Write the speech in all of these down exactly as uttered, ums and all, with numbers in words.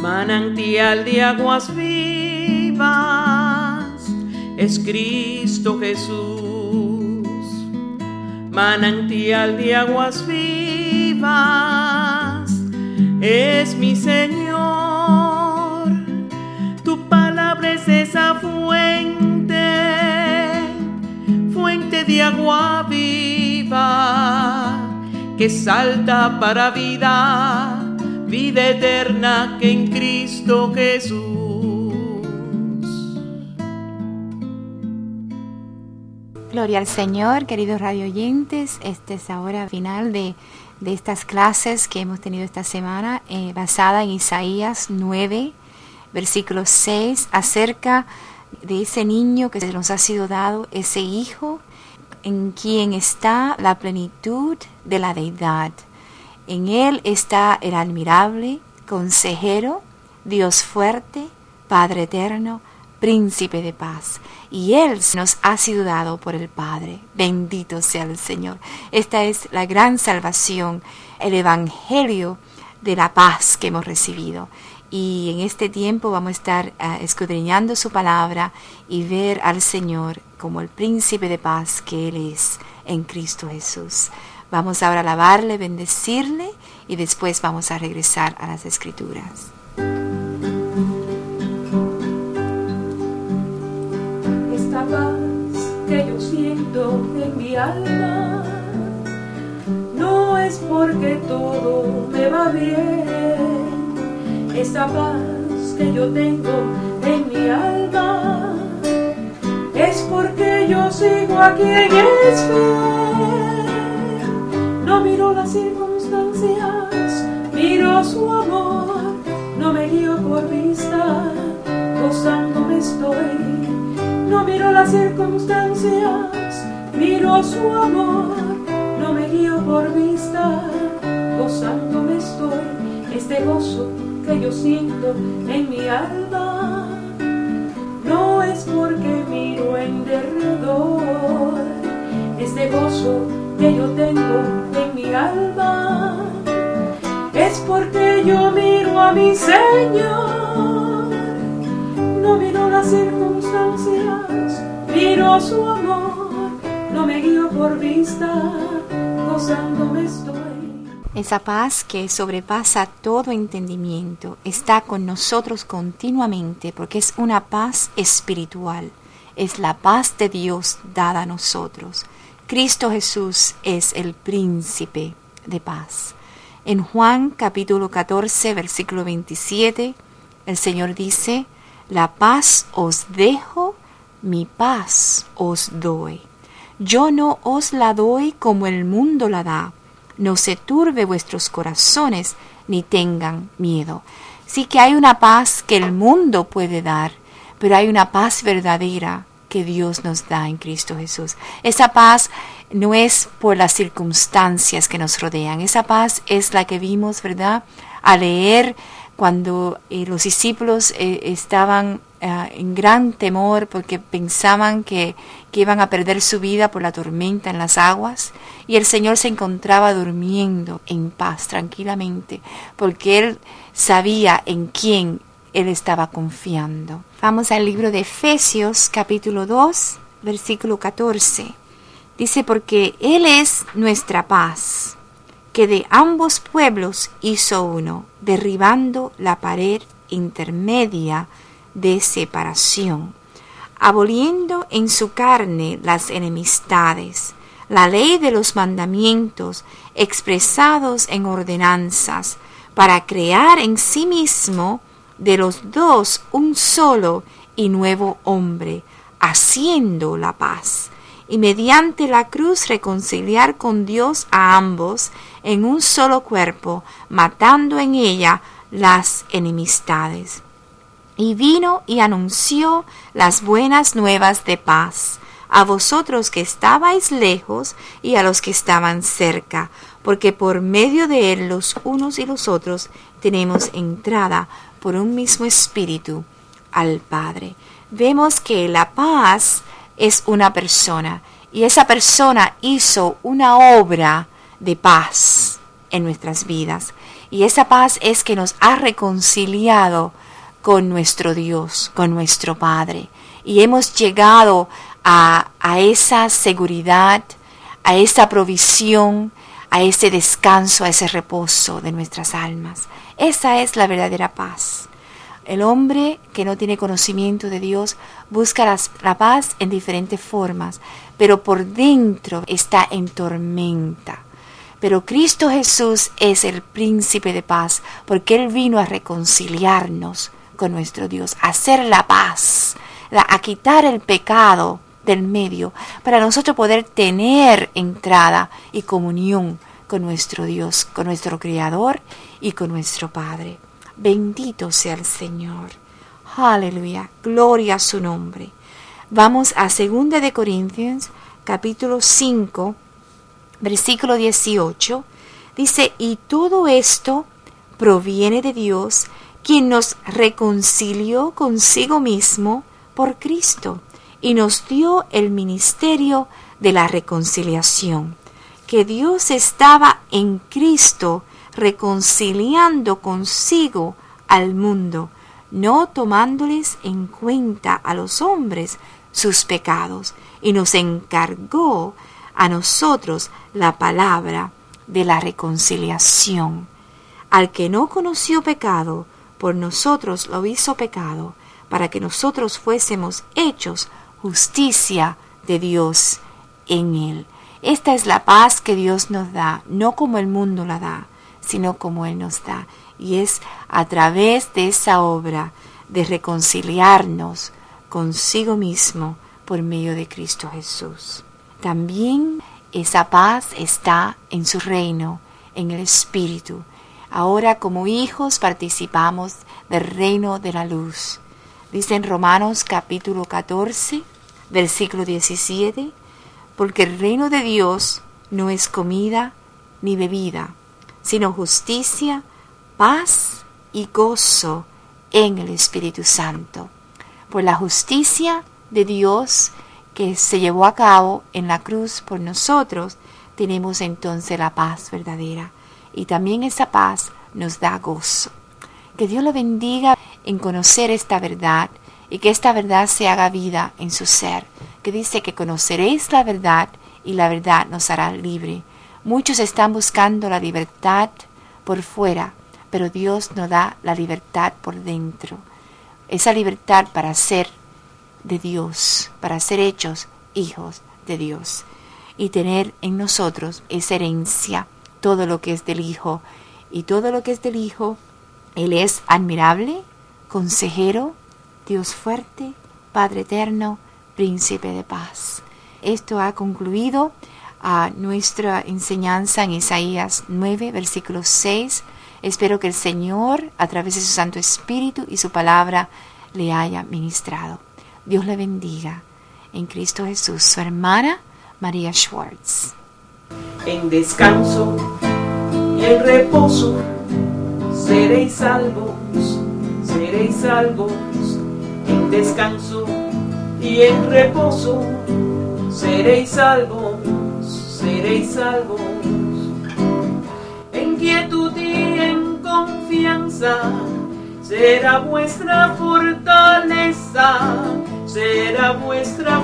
manantial de aguas vivas, es Cristo Jesús. Manantial de aguas vivas, es mi Señor. Tu palabra es esa fuente, fuente de agua viva, que salta para vida, vida eterna que en Cristo Jesús. Gloria al Señor, queridos radio oyentes. Esta es la hora final de, de estas clases que hemos tenido esta semana, eh, basada en Isaías nueve, versículo seis, acerca de ese niño que se nos ha sido dado, ese hijo en quien está la plenitud de la deidad. En él está el admirable, consejero, Dios fuerte, Padre eterno, príncipe de paz. Y él nos ha sido dado por el Padre. Bendito sea el Señor. Esta es la gran salvación, el evangelio de la paz que hemos recibido. Y en este tiempo vamos a estar uh, escudriñando su palabra y ver al Señor como el príncipe de paz que Él es en Cristo Jesús. Vamos ahora a alabarle, bendecirle y después vamos a regresar a las Escrituras. Esta paz que yo siento en mi alma no es porque todo me va bien. Esta paz que yo tengo en mi alma es porque yo sigo a quien es fiel. No miro las circunstancias, miro su amor. No me guío por vista, gozándome estoy. No miro las circunstancias, miro su amor. No me guío por vista, gozándome estoy. Este gozo que yo siento en mi alma no es porque miro en derredor. Este gozo que yo tengo en mi alma es porque yo miro a mi Señor. No miro las circunstancias, miro su amor. No me guío por vista, gozándome estoy. Esa paz que sobrepasa todo entendimiento está con nosotros continuamente porque es una paz espiritual. Es la paz de Dios dada a nosotros. Cristo Jesús es el príncipe de paz. En Juan capítulo catorce, versículo veintisiete, el Señor dice: la paz os dejo, mi paz os doy. Yo no os la doy como el mundo la da. No se turbe vuestros corazones, ni tengan miedo. Sí que hay una paz que el mundo puede dar, pero hay una paz verdadera que Dios nos da en Cristo Jesús. Esa paz no es por las circunstancias que nos rodean. Esa paz es la que vimos, ¿verdad?, a leer cuando eh, los discípulos eh, estaban uh, en gran temor porque pensaban que, que iban a perder su vida por la tormenta en las aguas, y el Señor se encontraba durmiendo en paz, tranquilamente, porque Él sabía en quién Él estaba confiando. Vamos al libro de Efesios, capítulo dos, versículo catorce. Dice: porque Él es nuestra paz, que de ambos pueblos hizo uno, derribando la pared intermedia de separación, aboliendo en su carne las enemistades, la ley de los mandamientos expresados en ordenanzas, para crear en sí mismo de los dos un solo y nuevo hombre, haciendo la paz, y mediante la cruz reconciliar con Dios a ambos en un solo cuerpo, matando en ella las enemistades. Y vino y anunció las buenas nuevas de paz a vosotros que estabais lejos y a los que estaban cerca, porque por medio de él los unos y los otros tenemos entrada por un mismo espíritu al Padre. Vemos que la paz es una persona, y esa persona hizo una obra de paz en nuestras vidas. Y esa paz es que nos ha reconciliado con nuestro Dios, con nuestro Padre. Y hemos llegado a, a esa seguridad, a esa provisión, a ese descanso, a ese reposo de nuestras almas. Esa es la verdadera paz. El hombre que no tiene conocimiento de Dios busca la, la paz en diferentes formas, pero por dentro está en tormenta. Pero Cristo Jesús es el príncipe de paz, porque Él vino a reconciliarnos con nuestro Dios, a hacer la paz, a quitar el pecado del medio, para nosotros poder tener entrada y comunión con nuestro Dios, con nuestro Creador y con nuestro Padre. Bendito sea el Señor. Aleluya. Gloria a su nombre. Vamos a segunda de Corintios, capítulo cinco, versículo dieciocho. Dice, y todo esto proviene de Dios, quien nos reconcilió consigo mismo por Cristo y nos dio el ministerio de la reconciliación. Que Dios estaba en Cristo reconciliando consigo al mundo, no tomándoles en cuenta a los hombres sus pecados, y nos encargó a nosotros la palabra de la reconciliación. Al que no conoció pecado, por nosotros lo hizo pecado, para que nosotros fuésemos hechos justicia de Dios en él. Esta es la paz que Dios nos da, no como el mundo la da, sino como Él nos da. Y es a través de esa obra de reconciliarnos consigo mismo por medio de Cristo Jesús. También esa paz está en su reino, en el Espíritu. Ahora como hijos participamos del reino de la luz. Dice en Romanos capítulo catorce, versículo diecisiete, porque el reino de Dios no es comida ni bebida, sino justicia, paz y gozo en el Espíritu Santo. Por la justicia de Dios que se llevó a cabo en la cruz por nosotros, tenemos entonces la paz verdadera. Y también esa paz nos da gozo. Que Dios lo bendiga en conocer esta verdad y que esta verdad se haga vida en su ser. Que dice que conoceréis la verdad y la verdad nos hará libre. Muchos están buscando la libertad por fuera, pero Dios nos da la libertad por dentro. Esa libertad para ser de Dios, para ser hechos hijos de Dios y tener en nosotros esa herencia, todo lo que es del Hijo. Y todo lo que es del Hijo, Él es admirable, consejero, Dios fuerte, Padre eterno, príncipe de paz. Esto ha concluido a nuestra enseñanza en Isaías nueve, versículo seis. Espero que el Señor, a través de su Santo Espíritu y su palabra, le haya ministrado. Dios le bendiga. En Cristo Jesús, su hermana María Schwartz. En descanso y en reposo seréis salvos, seréis salvos. En descanso y en reposo seréis salvos, seréis salvos. En quietud y en confianza será vuestra fortaleza, será vuestra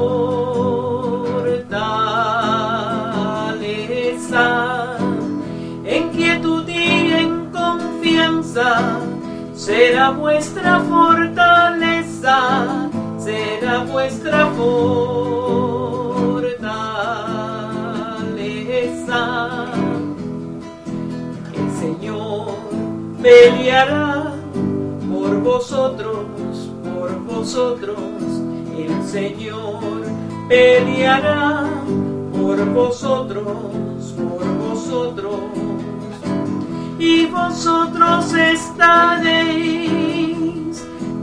fortaleza. En quietud y en confianza será vuestra fortaleza, será vuestra fortaleza. El Señor peleará por vosotros, por vosotros. El Señor peleará por vosotros, por vosotros. Y vosotros estaréis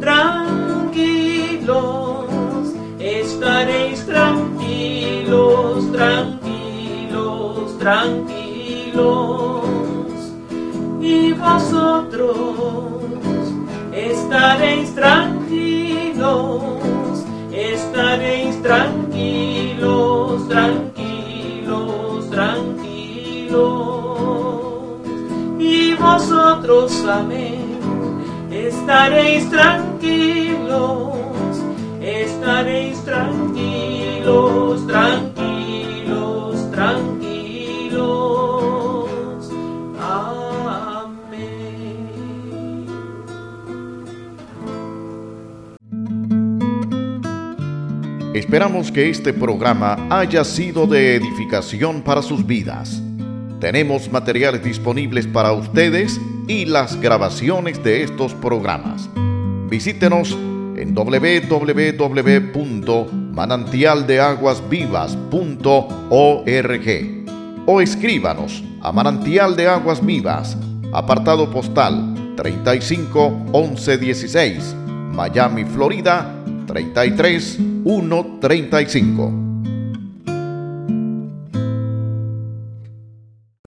tranquilos, estaréis tranquilos, tranquilos, tranquilos. Y vosotros estaréis tranquilos, estaréis tranquilos, tranquilos, tranquilos. vosotros, amén, estaréis tranquilos, estaréis tranquilos, tranquilos, tranquilos, amén. Esperamos que este programa haya sido de edificación para sus vidas. Tenemos materiales disponibles para ustedes y las grabaciones de estos programas. Visítenos en doble u doble u doble u punto manantial de aguas vivas punto org o escríbanos a Manantial de Aguas Vivas, apartado postal treinta y cinco once dieciséis, Miami, Florida treinta y tres mil ciento treinta y cinco.